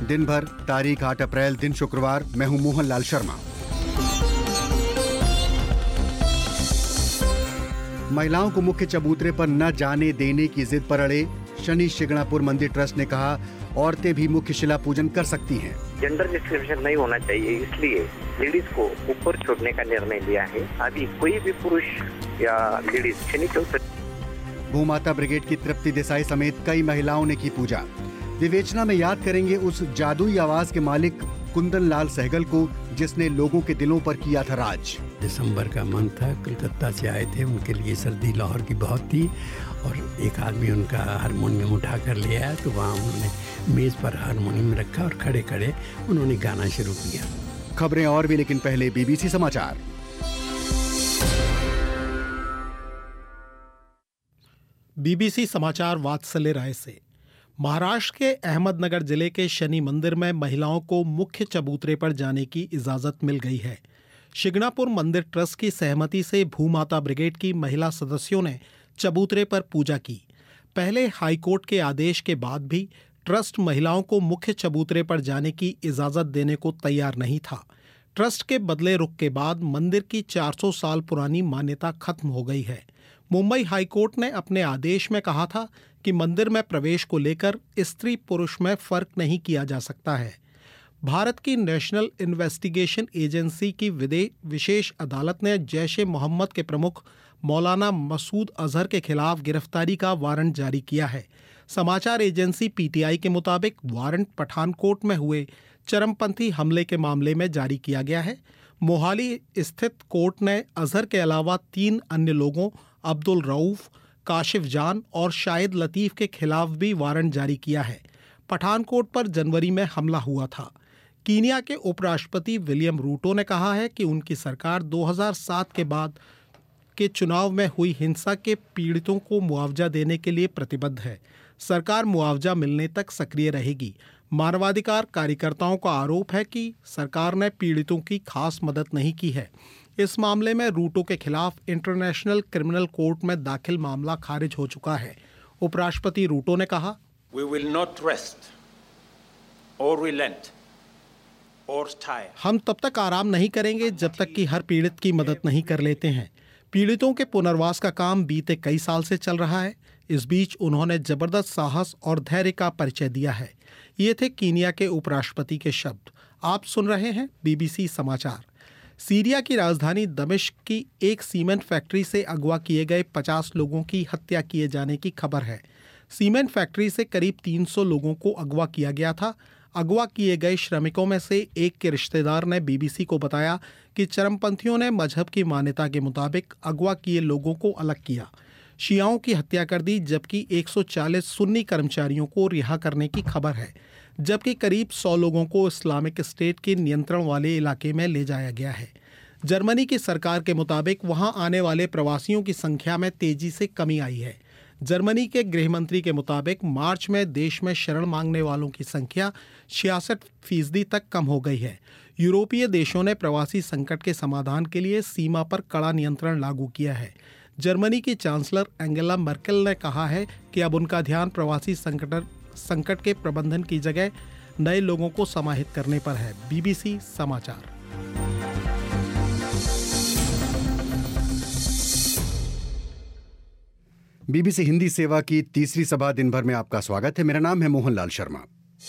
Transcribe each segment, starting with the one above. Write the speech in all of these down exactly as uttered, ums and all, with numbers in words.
दिन भर, तारीख आठ अप्रैल, दिन शुक्रवार। मैं हूं मोहन लाल शर्मा। महिलाओं को मुख्य चबूतरे पर न जाने देने की जिद पर अड़े शनि शिंगणापुर मंदिर ट्रस्ट ने कहा, औरतें भी मुख्य शिला पूजन कर सकती हैं। जेंडर डिस्क्रिमिनेशन नहीं होना चाहिए, इसलिए लेडीज को ऊपर छोड़ने का निर्णय लिया है। अभी कोई भी पुरुष या लेडीज शनि चौथ। भूमाता ब्रिगेड की तृप्ति देसाई समेत कई महिलाओं ने की पूजा। विवेचना में याद करेंगे उस जादुई आवाज के मालिक कुंदन लाल सहगल को, जिसने लोगों के दिलों पर किया था राज। दिसंबर का मंथ था, कलकत्ता से आए थे, उनके लिए सर्दी लाहौर की बहुत थी और एक आदमी उनका हारमोनियम उठा कर ले आया, तो वहाँ उन्होंने मेज पर हारमोनियम रखा और खड़े खड़े उन्होंने गाना शुरू किया। खबरें और भी, लेकिन पहले बीबीसी समाचार। बीबीसी समाचार वात्सल्य राय से। महाराष्ट्र के अहमदनगर जिले के शनि मंदिर में महिलाओं को मुख्य चबूतरे पर जाने की इजाजत मिल गई है। शिंगणापुर मंदिर ट्रस्ट की सहमति से भूमाता ब्रिगेड की महिला सदस्यों ने चबूतरे पर पूजा की। पहले हाईकोर्ट के आदेश के बाद भी ट्रस्ट महिलाओं को मुख्य चबूतरे पर जाने की इजाजत देने को तैयार नहीं था। ट्रस्ट के बदले रुख के बाद मंदिर की चार सौ साल पुरानी मान्यता खत्म हो गई है। मुंबई हाईकोर्ट ने अपने आदेश में कहा था कि मंदिर में प्रवेश को लेकर स्त्री पुरुष में फर्क नहीं किया जा सकता है। भारत की नेशनल इन्वेस्टिगेशन एजेंसी की विशेष अदालत ने जैश ए मोहम्मद के प्रमुख मौलाना मसूद अजहर के खिलाफ गिरफ्तारी का वारंट जारी किया है। समाचार एजेंसी पीटीआई के मुताबिक वारंट पठानकोट में हुए चरमपंथी हमले के मामले में जारी किया गया है। मोहाली स्थित कोर्ट ने अजहर के अलावा तीन अन्य लोगों अब्दुल रऊफ, काशिफ जान और शाहिद लतीफ के खिलाफ भी वारंट जारी किया है। पठानकोट पर जनवरी में हमला हुआ था। कीनिया के उपराष्ट्रपति विलियम रूटो ने कहा है कि उनकी सरकार दो हज़ार सात के बाद के चुनाव में हुई हिंसा के पीड़ितों को मुआवजा देने के लिए प्रतिबद्ध है। सरकार मुआवजा मिलने तक सक्रिय रहेगी। मानवाधिकार कार्यकर्ताओं का आरोप है कि सरकार ने पीड़ितों की खास मदद नहीं की है। इस मामले में रूटो के खिलाफ इंटरनेशनल क्रिमिनल कोर्ट में दाखिल मामला खारिज हो चुका है। उपराष्ट्रपति रूटो ने कहा, We will not rest or relent or tire. हम तब तक आराम नहीं करेंगे जब तक कि हर पीड़ित की मदद नहीं कर लेते हैं। पीड़ितों के पुनर्वास का काम बीते कई साल से चल रहा है। इस बीच उन्होंने जबरदस्त साहस और धैर्य का परिचय दिया है। ये थे कीनिया के उपराष्ट्रपति के शब्द। आप सुन रहे हैं बीबीसी समाचार। सीरिया की राजधानी दमिश्क की एक सीमेंट फैक्ट्री से अगवा किए गए पचास लोगों की हत्या किए जाने की खबर है। सीमेंट फैक्ट्री से करीब तीन सौ लोगों को अगवा किया गया था। अगवा किए गए श्रमिकों में से एक के रिश्तेदार ने बीबीसी को बताया कि चरमपंथियों ने मजहब की मान्यता के मुताबिक अगवा किए लोगों को अलग किया, शियाओं की हत्या कर दी, जबकि एक सौ चालीस सुन्नी कर्मचारियों को रिहा करने की खबर है, जबकि करीब सौ लोगों को इस्लामिक स्टेट के नियंत्रण वाले इलाके में ले जाया गया है। जर्मनी की सरकार के मुताबिक वहां आने वाले प्रवासियों की संख्या में तेजी से कमी आई है। जर्मनी के गृह मंत्री के मुताबिक मार्च में देश में शरण मांगने वालों की संख्या छियासठ फीसदी तक कम हो गई है। यूरोपीय देशों ने प्रवासी संकट के समाधान के लिए सीमा पर कड़ा नियंत्रण लागू किया है। जर्मनी की चांसलर एंगेला मर्केल ने कहा है कि अब उनका ध्यान प्रवासी संकट संकट के प्रबंधन की जगह नए लोगों को समाहित करने पर है। बीबीसी समाचार। बीबीसी हिंदी सेवा की तीसरी सभा दिन भर में आपका स्वागत है। मेरा नाम है मोहन लाल शर्मा।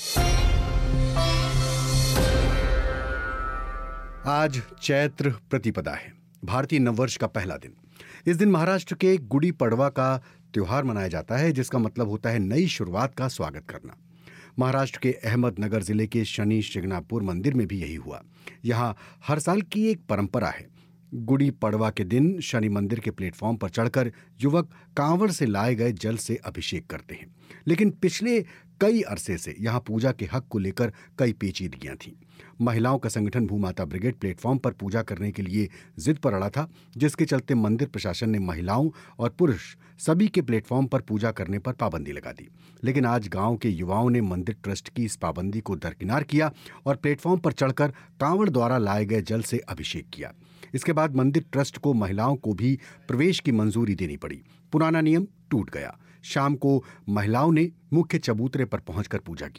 आज चैत्र प्रतिपदा है, भारतीय नववर्ष का पहला दिन। इस दिन महाराष्ट्र के गुड़ी पड़वा का त्योहार मनाया जाता है, जिसका मतलब होता है नई शुरुआत का स्वागत करना। महाराष्ट्र के अहमदनगर जिले के शनि शिंगणापुर मंदिर में भी यही हुआ। यहाँ हर साल की एक परंपरा है। गुड़ी पड़वा के दिन शनि मंदिर के प्लेटफॉर्म पर चढ़कर युवक कांवड़ से लाए गए जल से अभिषेक करते हैं। लेकिन पिछले कई अरसे से यहाँ पूजा के हक को लेकर कई पेचीदगियां थीं। महिलाओं का संगठन भूमाता ब्रिगेड प्लेटफॉर्म पर पूजा करने के लिए जिद पर अड़ा था, जिसके चलते मंदिर प्रशासन ने महिलाओं और पुरुष सभी के प्लेटफॉर्म पर पूजा करने पर पाबंदी लगा दी। लेकिन आज गांव के युवाओं ने मंदिर ट्रस्ट की इस पाबंदी को दरकिनार किया और प्लेटफॉर्म पर चढ़कर कांवड़ द्वारा लाए गए जल से अभिषेक किया। इसके बाद मंदिर ट्रस्ट को महिलाओं को भी प्रवेश की मंजूरी देनी पड़ी। पुराना नियम टूट गया। शाम को महिलाओं ने मुख्य चबूतरे पर पहुंचकर पूजा की।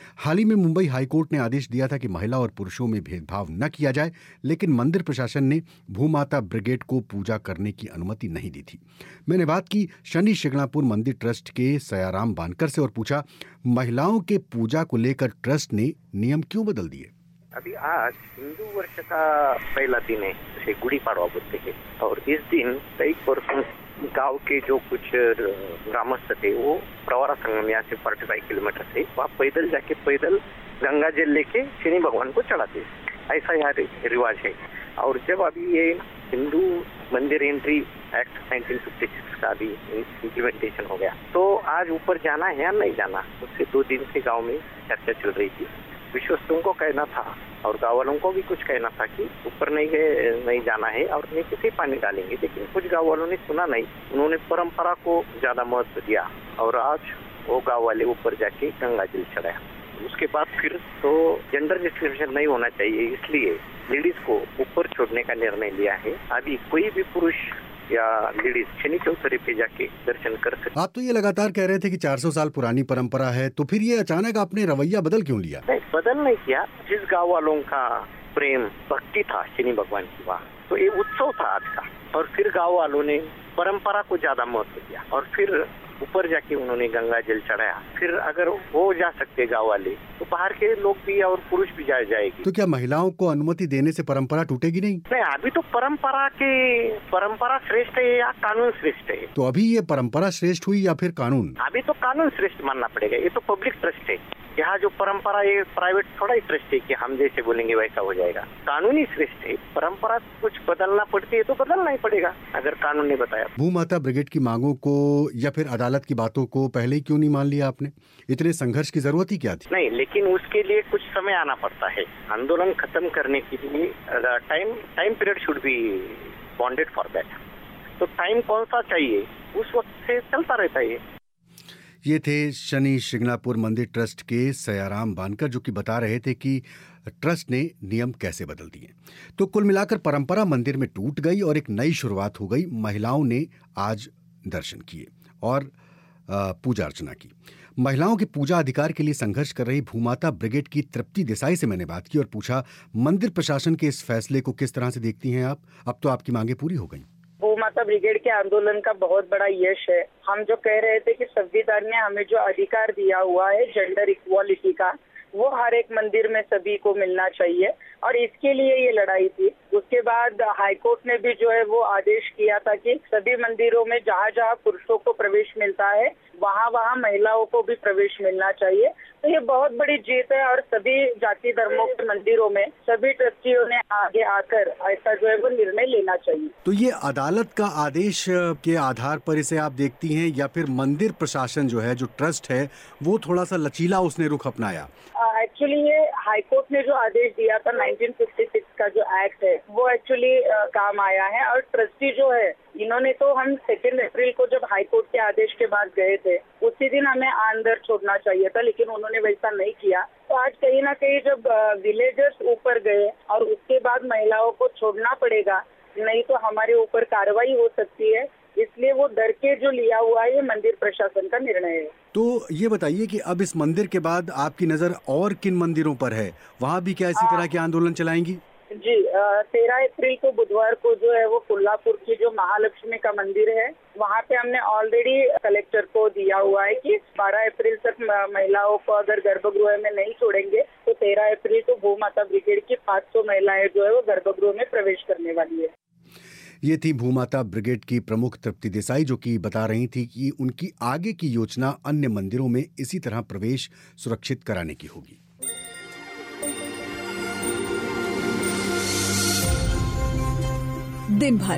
हाल ही में मुंबई हाईकोर्ट ने आदेश दिया था कि महिला और पुरुषों में भेदभाव न किया जाए, लेकिन मंदिर प्रशासन ने भूमाता ब्रिगेड को पूजा करने की अनुमति नहीं दी थी। मैंने बात की शनि शिंगणापुर मंदिर ट्रस्ट के सयाराम बानकर से और पूछा, महिलाओं के पूजा को लेकर ट्रस्ट ने नियम क्यों बदल दिए? अभी आज हिंदू वर्ष का पहला दिन है, जैसे गुड़ी पाड़वा बोलते हैं, और इस दिन कई परसों गांव के जो कुछ ग्रामस्थ थे वो प्रवरा संगम यहाँ से पैंतालीस किलोमीटर से वहाँ पैदल जाके पैदल गंगा जल लेके शनि भगवान को चढ़ाते, ऐसा यहाँ रिवाज है। और जब अभी ये हिंदू मंदिर entry act nineteen fifty six का भी इम्प्लीमेंटेशन हो गया, तो आज ऊपर जाना है या नहीं जाना, उससे दो दिन से गाँव में चर्चा चल रही थी। विश्वस्तों को कहना था और गाँव वालों को भी कुछ कहना था कि ऊपर नहीं गए नहीं जाना है और नीचे से पानी डालेंगे, लेकिन कुछ गाँव वालों ने सुना नहीं, उन्होंने परंपरा को ज्यादा महत्व दिया और आज वो गाँव वाले ऊपर जाके गंगा जल चढ़ाया। उसके बाद फिर तो जेंडर डिस्क्रिमिनेशन नहीं होना चाहिए, इसलिए लेडीज को ऊपर छोड़ने का निर्णय लिया है। अभी कोई भी पुरुष या लेडीज शनि चौथरे पे जाके दर्शन कर सकते। आप तो ये लगातार कह रहे थे कि चार सौ साल पुरानी परंपरा है, तो फिर ये अचानक आपने रवैया बदल क्यों लिया? नहीं, बदल नहीं किया। जिस गाँव वालों का प्रेम भक्ति था शनि भगवान की, वहाँ तो ये उत्सव था आज का, और फिर गाँव वालों ने परंपरा को ज्यादा महत्व दिया और फिर ऊपर जाके उन्होंने गंगा जल चढ़ाया। फिर अगर वो जा सकते गाँव वाले, तो बाहर के लोग भी और पुरुष भी जा जाएगी। तो क्या महिलाओं को अनुमति देने से परंपरा टूटेगी नहीं? नहीं, अभी तो परंपरा के परंपरा श्रेष्ठ है या कानून श्रेष्ठ है? तो अभी ये परंपरा श्रेष्ठ हुई या फिर कानून? अभी तो कानून श्रेष्ठ मानना पड़ेगा। ये तो पब्लिक ट्रस्ट है, यहाँ जो परंपरा ये प्राइवेट थोड़ा ही ट्रस्ट है कि हम जैसे बोलेंगे वैसा हो जाएगा। कानूनी श्रेष्ठ है, परंपरा कुछ बदलना पड़ती है तो बदलना ही पड़ेगा अगर कानून ने बताया। भूमाता ब्रिगेड की मांगों को या फिर अदालत की बातों को पहले ही क्यों नहीं मान लिया आपने? इतने संघर्ष की जरूरत ही क्या थी? नहीं, लेकिन उसके लिए कुछ समय आना पड़ता है। आंदोलन खत्म करने के लिए time time period should be bonded for that. तो टाइम कौन सा चाहिए, उस वक्त से चलता रहता है। ये थे शनि शिंगणापुर मंदिर ट्रस्ट के सयाराम बानकर, जो कि बता रहे थे कि ट्रस्ट ने नियम कैसे बदल दिए। तो कुल मिलाकर परंपरा मंदिर में टूट गई और एक नई शुरुआत हो गई। महिलाओं ने आज दर्शन किए और पूजा अर्चना की। महिलाओं के पूजा अधिकार के लिए संघर्ष कर रही भूमाता ब्रिगेड की तृप्ति देसाई से मैंने बात की और पूछा, मंदिर प्रशासन के इस फैसले को किस तरह से देखती हैं आप? अब तो आपकी मांगे पूरी हो गई। भूमाता ब्रिगेड के आंदोलन का बहुत बड़ा यश है। हम जो कह रहे थे कि संविधान ने हमें जो अधिकार दिया हुआ है जेंडर इक्वालिटी का, वो हर एक मंदिर में सभी को मिलना चाहिए और इसके लिए ये लड़ाई थी। उसके बाद हाईकोर्ट ने भी जो है वो आदेश किया था कि सभी मंदिरों में जहाँ जहाँ पुरुषों को प्रवेश मिलता है वहाँ वहाँ महिलाओं को भी प्रवेश मिलना चाहिए। तो ये बहुत बड़ी जीत है और सभी जाति धर्मों के मंदिरों में सभी ट्रस्टियों ने आगे आकर ऐसा जो है वो निर्णय लेना चाहिए। तो ये अदालत का आदेश के आधार पर इसे आप देखती हैं या फिर मंदिर प्रशासन जो है, जो ट्रस्ट है, वो थोड़ा सा लचीला उसने रुख अपनाया? एक्चुअली ये हाईकोर्ट ने जो आदेश दिया था नाइनटीन फिफ्टी सिक्स का जो एक्ट है वो एक्चुअली काम आया है और ट्रस्टी जो है इन्होंने तो हम सेकेंड अप्रैल को जब हाईकोर्ट के आदेश के बाद गए थे उसी दिन हमें अंदर छोड़ना चाहिए था, लेकिन उन्होंने वैसा नहीं किया। तो आज कहीं ना कहीं जब विलेजर्स ऊपर गए और उसके बाद महिलाओं को छोड़ना पड़ेगा, नहीं तो हमारे ऊपर कार्रवाई हो सकती है, इसलिए वो डर के जो लिया हुआ है ये मंदिर प्रशासन का निर्णय है। तो ये बताइए कि अब इस मंदिर के बाद आपकी नजर और किन मंदिरों पर है? वहाँ भी क्या इसी तरह के आंदोलन चलाएंगी? जी, तेरह अप्रैल को बुधवार को जो है वो कोल्हापुर की जो महालक्ष्मी का मंदिर है वहाँ पे हमने ऑलरेडी कलेक्टर को दिया हुआ है कि बारह अप्रैल तक महिलाओं को अगर गर्भगृह में नहीं छोड़ेंगे तो तेरह अप्रैल को भूमाता ब्रिगेड की पाँच सौ महिलाएं जो है वो गर्भगृह में प्रवेश करने वाली है। ये थी भूमाता ब्रिगेड की प्रमुख तृप्ति देसाई, जो कि बता रही थी कि उनकी आगे की योजना अन्य मंदिरों में इसी तरह प्रवेश सुरक्षित कराने की होगी। दिन भर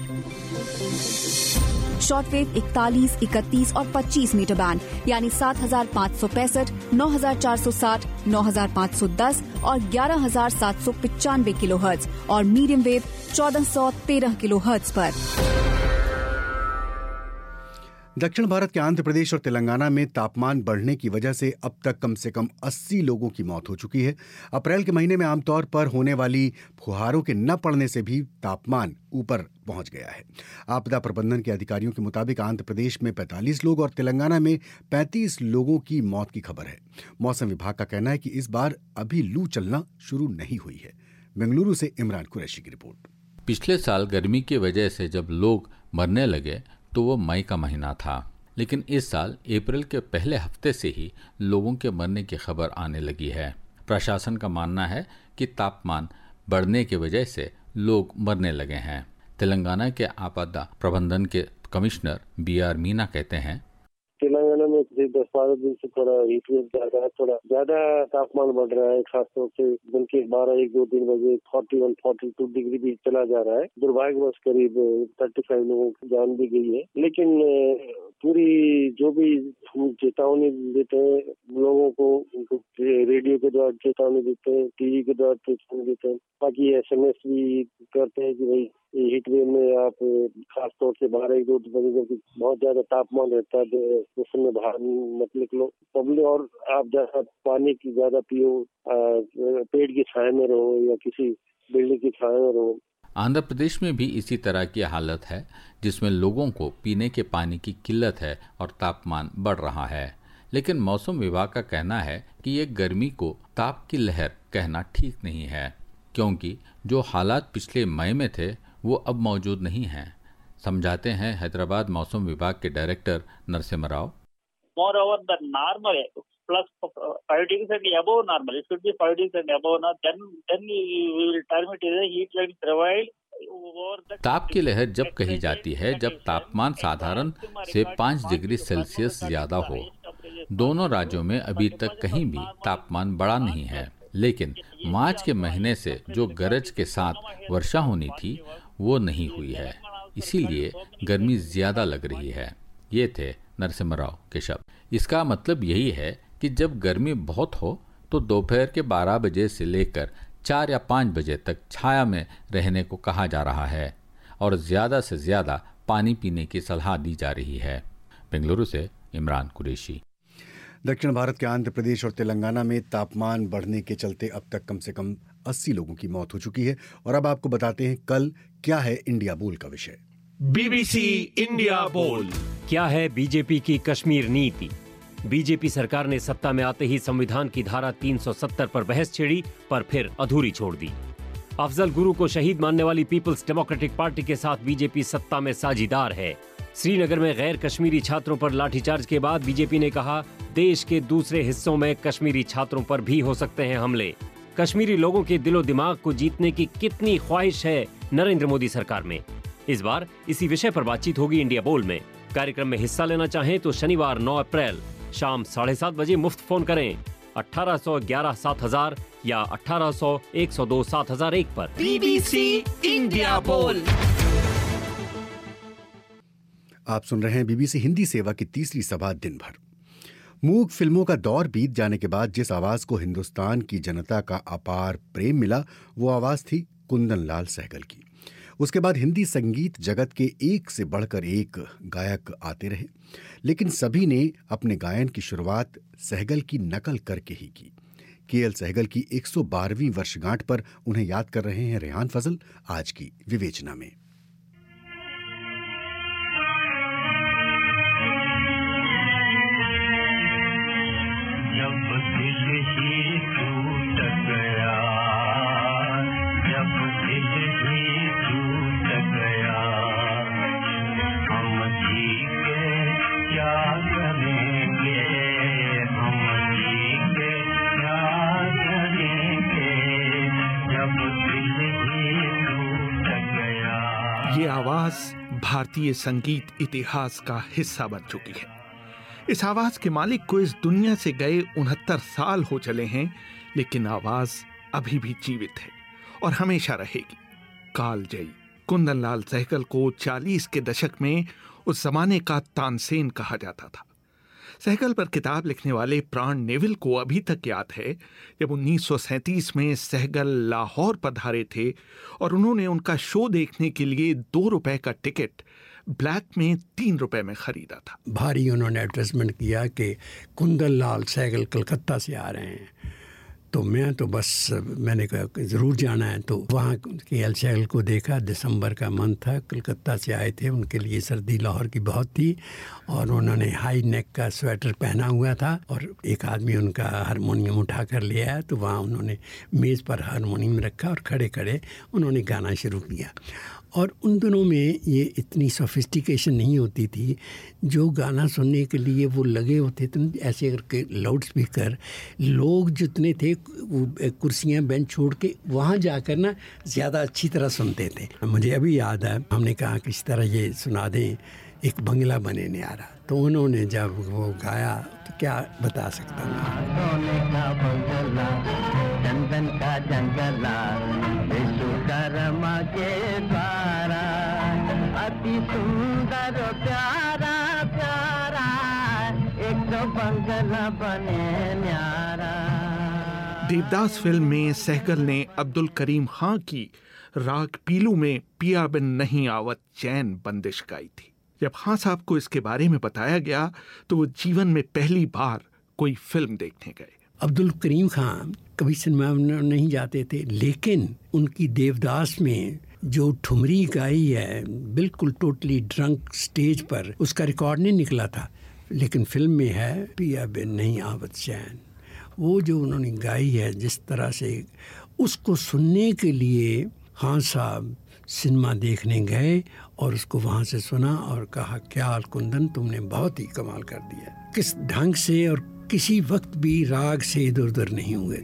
शॉर्टवेव इकतालीस, इकतीस और पच्चीस मीटर बैंड यानी सात हजार पाँच सौ पैंसठ, नौ हजार चार सौ साठ, नौ हजार पाँच सौ दस और ग्यारह हजार सात सौ पचानवे किलो हर्ट्ज और मीडियम वेव चौदह सौ तेरह किलो हर्ट्ज पर। दक्षिण भारत के आंध्र प्रदेश और तेलंगाना में तापमान बढ़ने की वजह से अब तक कम से कम अस्सी लोगों की मौत हो चुकी है। अप्रैल के महीने में आमतौर पर होने वाली फुहारों के न पड़ने से भी तापमान ऊपर पहुंच गया है। आपदा प्रबंधन के अधिकारियों के मुताबिक आंध्र प्रदेश में पैंतालीस लोग और तेलंगाना में पैंतीस लोगों की मौत की खबर है। मौसम विभाग का कहना है कि इस बार अभी लू चलना शुरू नहीं हुई है। बेंगलुरु से इमरान कुरैशी की रिपोर्ट। पिछले साल गर्मी की वजह से जब लोग मरने लगे तो वो मई का महीना था, लेकिन इस साल अप्रैल के पहले हफ्ते से ही लोगों के मरने की खबर आने लगी है। प्रशासन का मानना है कि तापमान बढ़ने की वजह से लोग मरने लगे हैं। तेलंगाना के आपदा प्रबंधन के कमिश्नर बी आर मीना कहते हैं, तेलंगाना में पिछले दस बारह दिन से थोड़ा हीट वेव ज्यादा है, थोड़ा ज्यादा तापमान बढ़ रहा है। खासतौर से दिन के बारह एक दो तीन बजे forty one forty two degree भी चला जा रहा है। दुर्भाग्यवश करीब थर्टी फाइव लोगों की जान भी गई है। लेकिन पूरी जो भी चेतावनी देते हैं लोगों को, उनको रेडियो के द्वारा चेतावनी देते हैं, टीवी के द्वारा चेतावनी देते हैं, बाकी एस एम एस भी करते हैं कि भाई हीट वेव में आप खासतौर से बारह एक दो बजे जब बहुत ज्यादा तापमान रहता है उस समय बाहर मत निकलो। पब्लिक और आप ज्यादा पानी की ज्यादा पियो, पेड़ की छाया में रहो या किसी बिल्डिंग की छाया में रहो। आंध्र प्रदेश में भी इसी तरह की हालत है, जिसमें लोगों को पीने के पानी की किल्लत है और तापमान बढ़ रहा है। लेकिन मौसम विभाग का कहना है कि ये गर्मी को ताप की लहर कहना ठीक नहीं है, क्योंकि जो हालात पिछले मई में थे वो अब मौजूद नहीं हैं। समझाते हैं हैदराबाद मौसम विभाग के director Narasimha Rao. More over the normal plus five degrees and above normal. It should be five degrees and above now. Then then we will term it as a heat wave prevailed. ताप की लहर जब कही जाती है जब तापमान साधारण से पाँच डिग्री सेल्सियस ज्यादा हो। दोनों राज्यों में अभी तक कहीं भी तापमान बढ़ा नहीं है, लेकिन मार्च के महीने से जो गरज के साथ वर्षा होनी थी वो नहीं हुई है, इसीलिए गर्मी ज्यादा लग रही है। ये थे नरसिम्हा राव के शब्द। इसका मतलब यही है कि जब गर्मी बहुत हो तो दोपहर के बारह बजे से लेकर चार या पाँच बजे तक छाया में रहने को कहा जा रहा है और ज्यादा से ज्यादा पानी पीने की सलाह दी जा रही है। बेंगलुरु से इमरान कुरैशी। दक्षिण भारत के आंध्र प्रदेश और तेलंगाना में तापमान बढ़ने के चलते अब तक कम से कम अस्सी लोगों की मौत हो चुकी है। और अब आपको बताते हैं कल क्या है इंडिया बोल का विषय। बीबीसी इंडिया बोल। क्या है बीजेपी की कश्मीर नीति? बीजेपी सरकार ने सत्ता में आते ही संविधान की धारा तीन सौ सत्तर पर बहस छेड़ी, पर फिर अधूरी छोड़ दी। अफजल गुरु को शहीद मानने वाली पीपल्स डेमोक्रेटिक पार्टी के साथ बीजेपी सत्ता में साझीदार है। श्रीनगर में गैर कश्मीरी छात्रों पर लाठीचार्ज के बाद बीजेपी ने कहा, देश के दूसरे हिस्सों में कश्मीरी छात्रों पर भी हो सकते हैं हमले। कश्मीरी लोगों के दिलो दिमाग को जीतने की कितनी ख्वाहिश है नरेंद्र मोदी सरकार में। इस बार इसी विषय पर बातचीत होगी इंडिया बोल में। कार्यक्रम में हिस्सा लेना चाहें तो शनिवार नौ अप्रैल शाम साढ़े सात बजे मुफ्त फोन करें अठारह सौ ग्यारह सात हजार या अठारह सौ एक सौ दो सात हजार एक पर। बीबीसी इंडिया बोल। आप सुन रहे हैं बीबीसी हिंदी सेवा की तीसरी सभा दिन भर। मूक फिल्मों का दौर बीत जाने के बाद जिस आवाज को हिंदुस्तान की जनता का अपार प्रेम मिला वो आवाज थी कुंदन लाल सहगल की। उसके बाद हिंदी संगीत जगत के एक से बढ़कर एक गायक आते रहे, लेकिन सभी ने अपने गायन की शुरुआत सहगल की नकल करके ही की। के एल सहगल की एक सौ बारहवीं वर्षगांठ पर उन्हें याद कर रहे हैं रेहान फजल आज की विवेचना में। ये आवाज भारतीय संगीत इतिहास का हिस्सा बन चुकी है। इस आवाज के मालिक को इस दुनिया से गए उनहत्तर साल हो चले हैं, लेकिन आवाज अभी भी जीवित है और हमेशा रहेगी। कालजयी कुंदन लाल सहगल को चालीस के दशक में उस जमाने का तानसेन कहा जाता था। सहगल पर किताब लिखने वाले प्राण नेविल को अभी तक याद है जब उन्नीस सौ सैंतीस में सहगल लाहौर पधारे थे और उन्होंने उनका शो देखने के लिए दो रुपए का टिकट ब्लैक में तीन रुपए में खरीदा था। भारी उन्होंने एडवर्टाइजमेंट किया कि कुंदन लाल सहगल कलकत्ता से आ रहे हैं, तो मैं तो बस मैंने कहा ज़रूर जाना है। तो वहाँ के एल सहगल को देखा, दिसंबर का मंथ था, कलकत्ता से आए थे, उनके लिए सर्दी लाहौर की बहुत थी और उन्होंने हाई नेक का स्वेटर पहना हुआ था और एक आदमी उनका हारमोनियम उठा कर ले आया। तो वहाँ उन्होंने मेज़ पर हारमोनियम रखा और खड़े खड़े उन्होंने गाना शुरू किया। और उन दिनों में ये इतनी सोफिस्टिकेशन नहीं होती थी, जो गाना सुनने के लिए वो लगे होते थे ऐसे करके लाउड स्पीकर, लोग जितने थे वो कुर्सियाँ बेंच छोड़ के वहाँ जाकर ना ज़्यादा अच्छी तरह सुनते थे। मुझे अभी याद है, हमने कहा कि इस तरह ये सुना दें, एक बंगला बने न्यारा, तो उन्होंने जब वो गाया तो क्या बता सकता हूँ। सोने का बंगला, चंदन का जंगला, विश्वकर्मा के द्वारा, अति सुंदर प्यारा प्यारा, एक तो बंगला बने न्यारा। देवदास फिल्म में सहगल ने अब्दुल करीम खां की राग पीलू में पिया बिन नहीं आवत चैन बंदिश गाई थी। जब खां साहब को इसके बारे में बताया गया तो वो जीवन में पहली बार कोई फिल्म देखने गए। अब्दुल करीम खां कभी सिनेमा में नहीं जाते थे, लेकिन उनकी देवदास में जो ठुमरी गाई है बिल्कुल टोटली ड्रंक स्टेज पर, उसका रिकॉर्ड नहीं निकला था, लेकिन फिल्म में है पिया बिन नहीं आवत चैन। वो जो उन्होंने गाई है जिस तरह से, उसको सुनने के लिए खान साहब सिनेमा देखने गए और उसको वहाँ से सुना और कहा, क्या कुंदन तुमने बहुत ही कमाल कर दिया, किस ढंग से और किसी वक्त भी राग से इधर उधर नहीं हुए।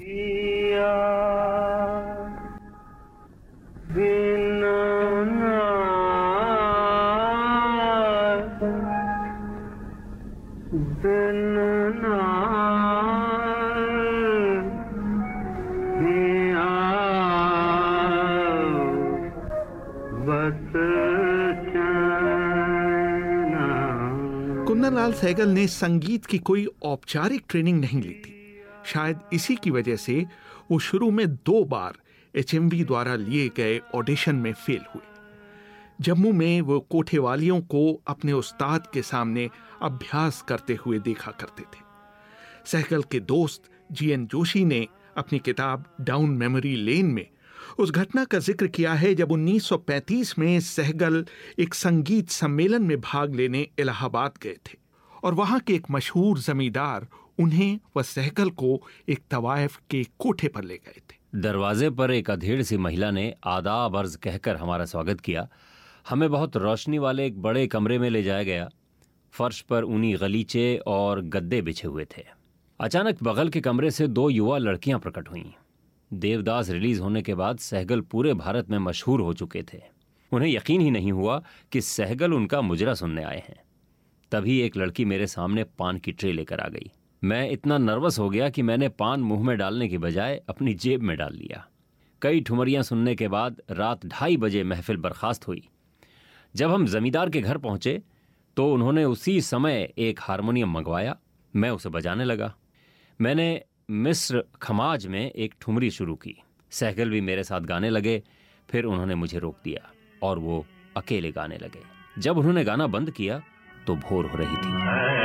कुंदन लाल सहगल ने संगीत की कोई औपचारिक ट्रेनिंग नहीं ली थी। शायद इसी की वजह से वो शुरू में दो बार एच एम वी द्वारा लिए गए ऑडिशन में फेल हुए। जम्मू में वो कोठेवालियों को अपने उस्ताद के सामने अभ्यास करते हुए देखा करते थे। सहगल के दोस्त जी एन जोशी ने अपनी किताब डाउन मेमोरी लेन में उस घटना का जिक्र किया है जब उन्नीस सौ पैंतीस में सहगल एक संगीत सम्मेलन में भाग लेने इलाहाबाद गए थे और वहां के एक मशहूर जमींदार उन्हें व सहगल को एक तवायफ के कोठे पर ले गए थे। दरवाजे पर एक अधेड़ सी महिला ने आदाब अर्ज कहकर हमारा स्वागत किया। हमें बहुत रोशनी वाले एक बड़े कमरे में ले जाया गया। फर्श पर ऊनी गलीचे और गद्दे बिछे हुए थे। अचानक बगल के कमरे से दो युवा लड़कियां प्रकट हुईं। देवदास रिलीज होने के बाद सहगल पूरे भारत में मशहूर हो चुके थे। उन्हें यकीन ही नहीं हुआ कि सहगल उनका मुजरा सुनने आए हैं। तभी एक लड़की मेरे सामने पान की ट्रे लेकर आ गई। मैं इतना नर्वस हो गया कि मैंने पान मुंह में डालने की बजाय अपनी जेब में डाल लिया। कई ठुमरियां सुनने के बाद रात ढाई बजे महफिल बर्खास्त हुई। जब हम जमींदार के घर पहुंचे तो उन्होंने उसी समय एक हारमोनियम मंगवाया। मैं उसे बजाने लगा। मैंने मिस्र खमाज में एक ठुमरी शुरू की। सहगल भी मेरे साथ गाने लगे। फिर उन्होंने मुझे रोक दिया और वो अकेले गाने लगे। जब उन्होंने गाना बंद किया तो भोर हो रही थी।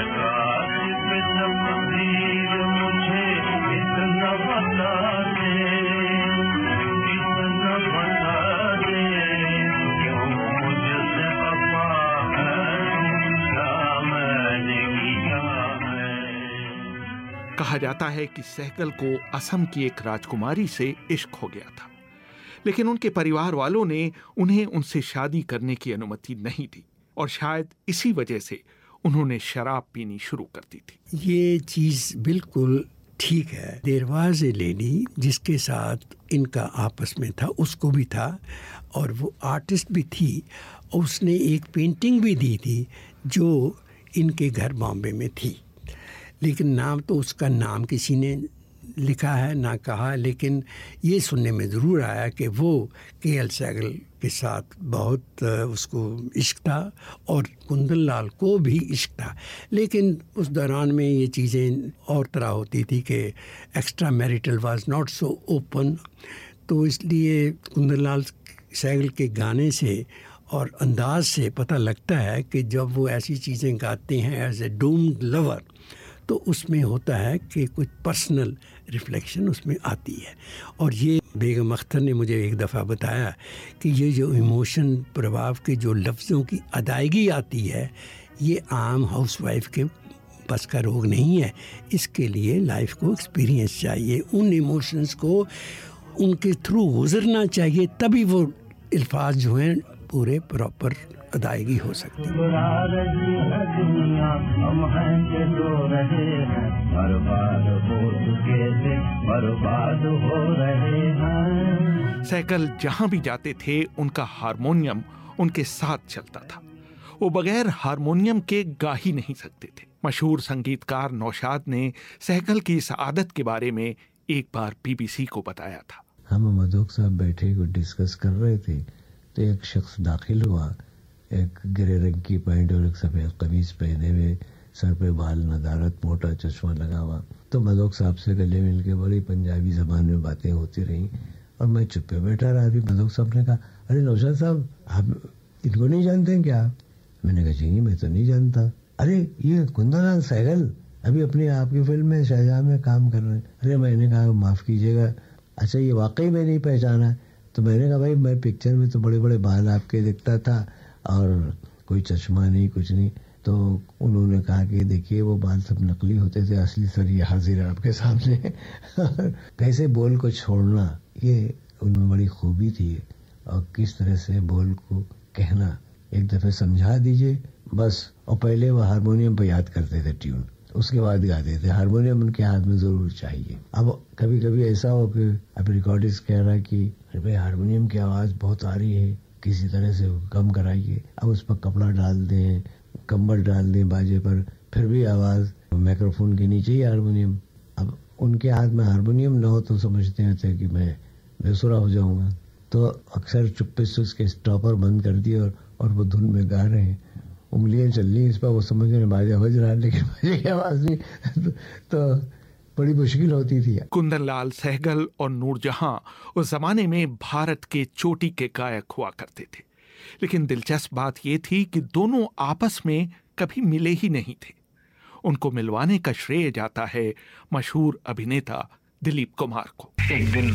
कहा जाता है कि सहगल को असम की एक राजकुमारी से इश्क हो गया था, लेकिन उनके परिवार वालों ने उन्हें उनसे शादी करने की अनुमति नहीं दी और शायद इसी वजह से उन्होंने शराब पीनी शुरू कर दी थी। ये चीज बिल्कुल ठीक है। देरवाज लेडी जिसके साथ इनका आपस में था, उसको भी था और वो आर्टिस्ट भी थी। उसने एक पेंटिंग भी दी थी जो इनके घर बॉम्बे में थी, लेकिन नाम तो उसका नाम किसी ने लिखा है ना कहा, लेकिन ये सुनने में ज़रूर आया कि वो के एल सहगल के साथ बहुत उसको इश्क था और कुंदन लाल को भी इश्क था। लेकिन उस दौरान में ये चीज़ें और तरह होती थी कि extra marital was not so open, तो इसलिए कुंदन लाल सहगल के गाने से और अंदाज से पता लगता है कि जब वो ऐसी चीज़ें गाते हैं एज ए डूम्ड लवर, तो उसमें होता है कि कुछ पर्सनल रिफ्लेक्शन उसमें आती है। और ये बेगम अख्तर ने मुझे एक दफ़ा बताया कि ये जो इमोशन प्रभाव के जो लफ्ज़ों की अदायगी आती है, ये आम हाउसवाइफ के बस का रोग नहीं है। इसके लिए लाइफ को एक्सपीरियंस चाहिए, उन इमोशंस को उनके थ्रू गुजरना चाहिए, तभी वो अल्फाज जो हैं पूरे प्रॉपर अदायगी हो सकती है। सहगल जहां भी जाते थे उनका हारमोनियम उनके साथ चलता था। वो बगैर हारमोनियम के गा ही नहीं सकते थे। मशहूर संगीतकार नौशाद ने सहगल की इस आदत के बारे में एक बार बीबीसी को बताया था। हम मधुक साहब बैठे कुछ डिस्कस कर रहे थे तो एक शख्स दाखिल हुआ, एक ग्रे रंग की पैंट और एक सफेद कमीज पहने हुए, सर पे बाल नदारत, मोटा चश्मा लगा हुआ। तो मधुक साहब से गले मिल के बड़ी पंजाबी जबान में बातें होती रही और मैं चुप पे बैठा रहा। अभी मधुक साहब ने कहा, अरे नौशाद साहब आप इनको नहीं जानते हैं क्या? मैंने कहा जी मैं तो नहीं जानता। अरे ये कुंदनलाल सहगल अभी अपनी आपकी फिल्म में शाहजहां में काम कर रहे हैं। अरे मैंने कहा माफ कीजिएगा, अच्छा ये वाकई में नहीं पहचाना? तो मैंने कहा भाई मैं पिक्चर में तो बड़े बड़े बाल आपके दिखता था और कोई चश्मा नहीं, कुछ नहीं। तो उन्होंने कहा कि देखिए वो बाल सब नकली होते थे, असली सर ये हाजिर है आपके सामने। कैसे बोल को छोड़ना, ये उनमें बड़ी खूबी थी। और किस तरह से बोल को कहना, एक दफे समझा दीजिए बस। और पहले वो हारमोनियम पर याद करते थे ट्यून, उसके बाद गाते थे। हारमोनियम उनके हाथ में जरूर चाहिए। अब कभी कभी ऐसा हो कि अब रिकॉर्डिस्ट कह रहा है कि भाई हारमोनियम की आवाज बहुत आ रही है, किसी तरह से कम कराइए। अब उस पर कपड़ा डाल दें, कंबल डाल दें बाजे पर, फिर भी आवाज माइक्रोफोन के नीचे ही हारमोनियम। अब उनके हाथ में हारमोनियम न हो तो समझते थे कि मैं बेसुरा हो जाऊंगा, तो अक्सर चुप्पे से उसके स्टॉपर बंद कर दिए और, और वो धुन में गा रहे हैं, उंगलियां चल रही इस पर, वो समझ रहे बाजा बज रहा है लेकिन बाजे की आवाज नहीं। तो, तो बड़ी मुश्किल होती थी। कुंदनलाल सहगल और नूरजहां उस जमाने में भारत के चोटी के गायक हुआ करते थे, लेकिन दिलचस्प बात यह थी कि दोनों आपस में कभी मिले ही नहीं थे। उनको मिलवाने का श्रेय जाता है मशहूर अभिनेता दिलीप कुमार को। एक दिन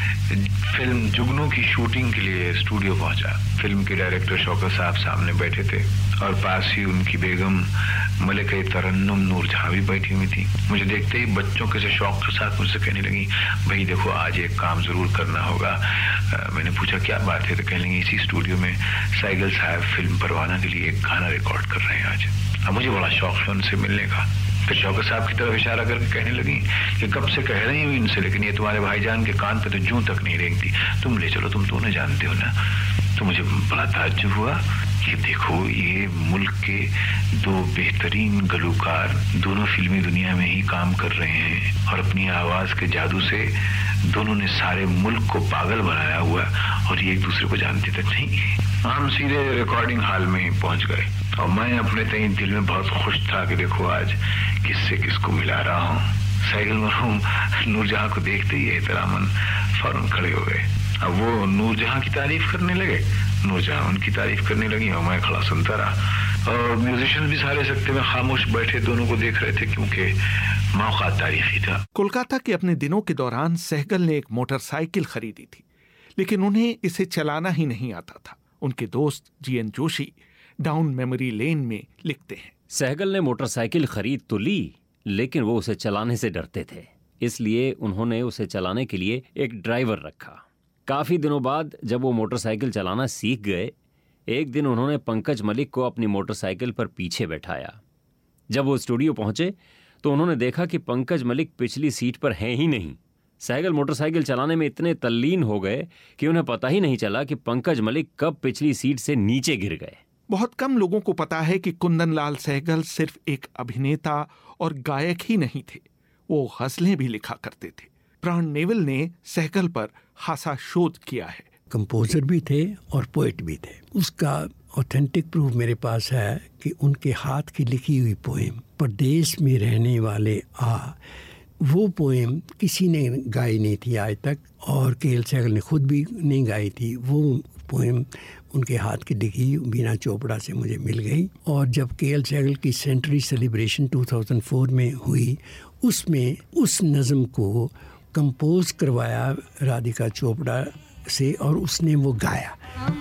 फिल्म जुगनू की शूटिंग के लिए स्टूडियो पहुंचा। फिल्म के डायरेक्टर शौकत साहब सामने बैठे थे और पास ही उनकी बेगम मलिका तरन्नुम नूरजहां भी बैठी हुई थी। मुझे देखते ही बच्चों के से शौक के साथ मुझसे कहने लगी, भाई देखो आज एक काम जरूर करना होगा। आ, मैंने पूछा क्या बात है? तो कहने लगी इसी स्टूडियो में सहगल साहब फिल्म परवाना के लिए एक गाना रिकॉर्ड कर रहे हैं आज। अब मुझे बड़ा शौक है उनसे मिलने का। फिर शौकत साहब की तरफ इशारा करके कहने लगी कि कब से कह रही हूँ इनसे, लेकिन ये तुम्हारे भाईजान के कान पे तो जूं तक नहीं रेंगती। तुम ले चलो, तुम तो उन्हें जानते हो ना। तो मुझे बड़ा ताज्जुब हुआ कि देखो ये मुल्क के दो बेहतरीन गलूकार दोनों फिल्मी दुनिया में ही काम कर रहे हैं और अपनी आवाज के जादू से दोनों ने सारे मुल्क को पागल बनाया हुआ और ये एक दूसरे को जानते तक नहीं। हम सीधे रिकॉर्डिंग हॉल में ही पहुंच गए और मैं अपने तय दिल में बहुत खुश था कि देखो आज किससे किसको मिला रहा हूँ। सहगल मरहूम नूरजहां को देखते ही एहतरामन फौरन खड़े हो गए। अब वो नूरजहां की तारीफ करने लगे, नूरजहां उनकी तारीफ करने लगी और मैं खड़ा सुनता रहा। और म्यूजिशियन भी सारे सकते में खामोश बैठे दोनों को देख रहे थे क्योंकि मौका तारीफी था। कोलकाता के अपने दिनों के दौरान सहगल ने एक मोटरसाइकिल खरीदी थी, लेकिन उन्हें इसे चलाना ही नहीं आता था। उनके दोस्त G N Joshi down memory lane में लिखते हैं, सहगल ने मोटरसाइकिल खरीद तो ली, लेकिन वो उसे चलाने से डरते थे, इसलिए उन्होंने उसे चलाने के लिए एक ड्राइवर रखा। काफी दिनों बाद जब वो मोटरसाइकिल चलाना सीख गए, एक दिन उन्होंने पंकज मलिक को अपनी मोटरसाइकिल पर पीछे बैठाया। जब वो स्टूडियो पहुंचे तो उन्होंने देखा कि पंकज मलिक पिछली सीट पर हैं ही नहीं। सहगल मोटरसाइकिल चलाने में इतने तल्लीन हो गए कि उन्हें पता ही नहीं चला कि पंकज मलिक कब पिछली सीट से नीचे गिर गए। बहुत कम लोगों को पता है कि कुंदनलाल सहगल सिर्फ एक अभिनेता और गायक ही नहीं थे, वो गजलें भी लिखा करते थे। प्राण नेवल ने सहगल पर खासा शोध किया है। कंपोजर भी थे और पोएट भी थे। उसका ऑथेंटिक प्रूफ मेरे पास है कि उनके हाथ की लिखी हुई पोएम परदेश में रहने वाले आ, वो पोएम किसी ने गाई नहीं थी आज तक और के एल सहगल ने खुद भी नहीं गाई थी। वो पोएम उनके हाथ की लिखी बीना चोपड़ा से मुझे मिल गई। और जब के एल सहगल की सेंचुरी सेलिब्रेशन दो हज़ार चार में हुई, उसमें उस नज़म को कंपोज करवाया राधिका चोपड़ा से और उसने वो गाया।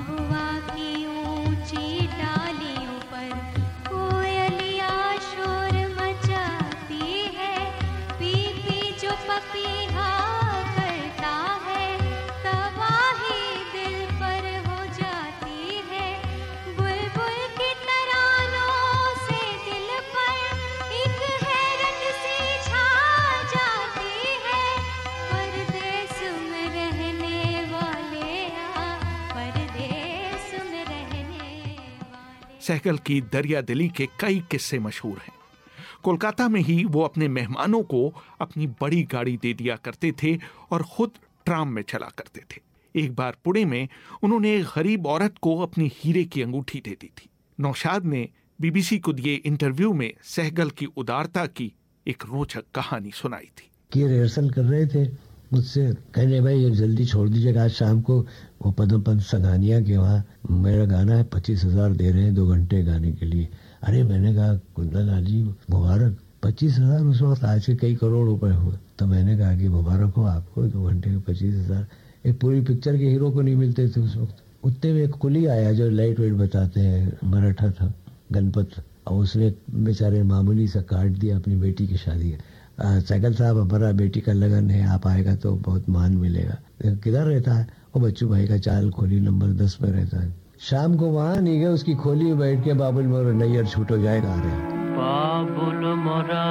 सहगल की दरिया दिली के कई किस्से मशहूर हैं। कोलकाता में ही वो अपने मेहमानों को अपनी बड़ी गाड़ी दे दिया करते थे और खुद ट्राम में चला करते थे। एक बार पुणे में उन्होंने एक गरीब औरत को अपनी हीरे की अंगूठी दे दी थी। नौशाद ने बीबीसी को दिए इंटरव्यू में सहगल की उदारता की एक रोचक कहानी सुनाई थी। कि रिहर्सल कर रहे थे, मुझसे कहने भाई ये जल्दी छोड़ दीजिएगा, आज शाम को वो पदम पंत संघानिया के वहाँ मेरा गाना है, पच्चीस हजार दे रहे हैं दो घंटे गाने के लिए। अरे मैंने कहा कुंदन जी मुबारक, पच्चीस हजार उस वक्त आज के कई करोड़ रुपए हुए। तो मैंने कहा कि मुबारक हो आपको, दो घंटे के पच्चीस हजार एक पूरी पिक्चर के हीरो को नहीं मिलते थे उस वक्त। उतने में एक कुली आया जो लाइट वेट बताते हैं, मराठा था गणपत, और उसने बेचारे मामूली सा कार्ड दिया अपनी बेटी की शादी का। सहगल साहब हमारा बेटी का लगन है, आप आएगा तो बहुत मान मिलेगा। किधर रहता है? वो बच्चू भाई का चाल खोली नंबर दस में रहता है। शाम को वहाँ नहीं गए, उसकी खोली में बैठ के बाबुल मोरा नैयर छूटो जाएगा रे बाबुल मोरा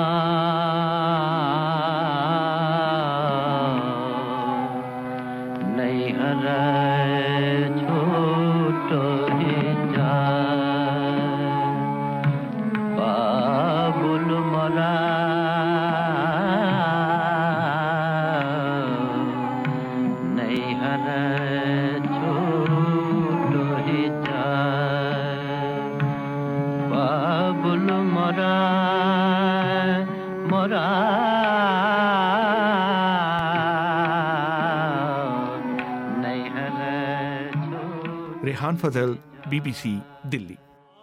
नैहर छूटो बाबुल मोरा रेहान फजल, बीबीसी दिल्ली।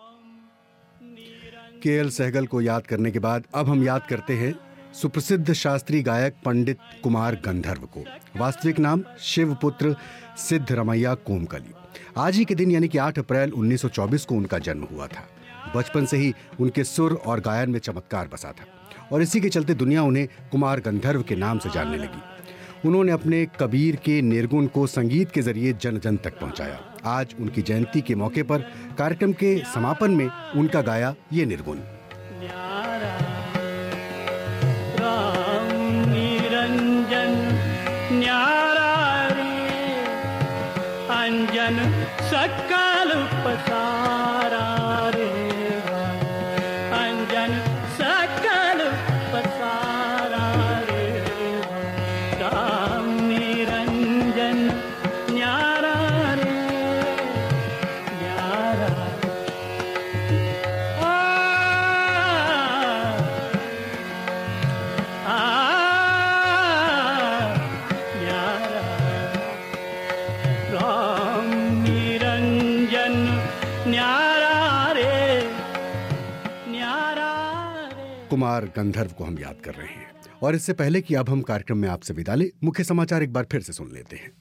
के एल सहगल को याद करने के बाद अब हम याद करते हैं सुप्रसिद्ध शास्त्रीय गायक पंडित कुमार गंधर्व को। वास्तविक नाम शिवपुत्र सिद्धरमैया कोमकली। आज ही के दिन यानी कि आठ अप्रैल उन्नीस सौ चौबीस को उनका जन्म हुआ था। बचपन से ही उनके सुर और गायन में चमत्कार बसा था और इसी के चलते दुनिया उन्हें कुमार गंधर्व के नाम से जानने लगी। उन्होंने अपने कबीर के निर्गुण को संगीत के जरिए जन जन तक पहुंचाया। आज उनकी जयंती के मौके पर कार्यक्रम के समापन में उनका गाया ये निर्गुण। राम निरंजन न्यारा रे अंजन सकल पसारा रे अंजन सकल पसारा रे राम निरंजन न्यारा रे न्यारा आ कुमार गंधर्व को हम याद कर रहे हैं। और इससे पहले कि अब हम कार्यक्रम में आपसे विदा लें, मुख्य समाचार एक बार फिर से सुन लेते हैं।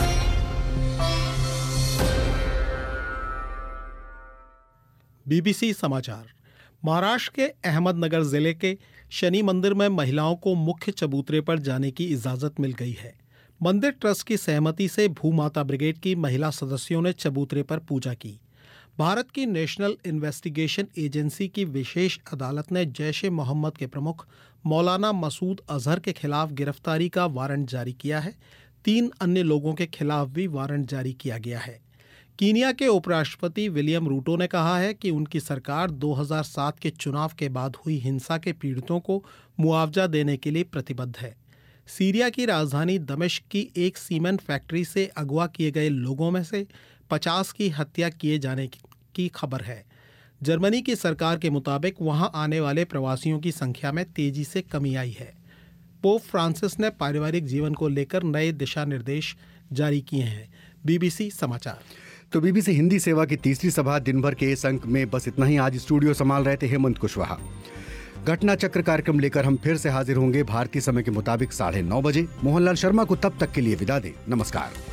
बीबीसी समाचार। महाराष्ट्र के अहमदनगर जिले के शनि मंदिर में महिलाओं को मुख्य चबूतरे पर जाने की इजाजत मिल गई है। मंदिर ट्रस्ट की सहमति से भूमाता ब्रिगेड की महिला सदस्यों ने चबूतरे पर पूजा की। भारत की नेशनल इन्वेस्टिगेशन एजेंसी की विशेष अदालत ने जैश ए मोहम्मद के प्रमुख मौलाना मसूद अजहर के खिलाफ गिरफ्तारी का वारंट जारी किया है। तीन अन्य लोगों के खिलाफ भी वारंट जारी किया गया है। कीनिया के उपराष्ट्रपति विलियम रूटो ने कहा है कि उनकी सरकार दो हज़ार सात के चुनाव के बाद हुई हिंसा के पीड़ितों को मुआवजा देने के लिए प्रतिबद्ध है। सीरिया की राजधानी दमिश्क की एक सीमेंट फैक्ट्री से अगवा किए गए लोगों में से पचास की हत्या किए जाने की खबर है। जर्मनी की सरकार के मुताबिक वहां आने वाले प्रवासियों की संख्या में तेजी से कमी आई है। पोप फ्रांसिस ने पारिवारिक जीवन को लेकर नए दिशा निर्देश जारी किए हैं। बीबीसी समाचार। तो बीबीसी हिंदी सेवा की तीसरी सभा दिन भर के इस अंक में बस इतना ही। आज स्टूडियो संभाल रहे थे हेमंत कुशवाहा। घटना चक्र कार्यक्रम लेकर हम फिर से हाजिर होंगे भारतीय समय के मुताबिक साढ़े नौ बजे। मोहनलाल शर्मा को तब तक के लिए विदा दें। नमस्कार।